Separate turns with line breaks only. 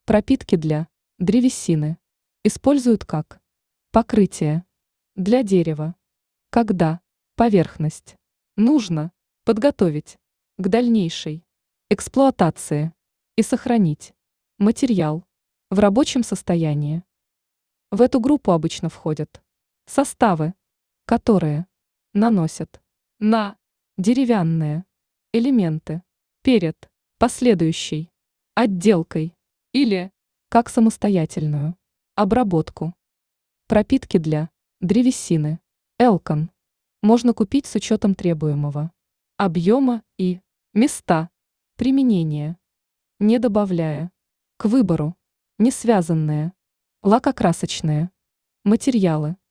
Пропитки для древесины используют как покрытие для дерева, когда поверхность нужно подготовить к дальнейшей эксплуатации и сохранить материал в рабочем состоянии. В эту группу обычно входят составы, которые наносят на деревянные элементы перед последующей отделкой или как самостоятельную обработку. Пропитки для древесины Элкон можно купить с учетом требуемого объема и места применения, не добавляя к выбору не связанные лакокрасочные материалы.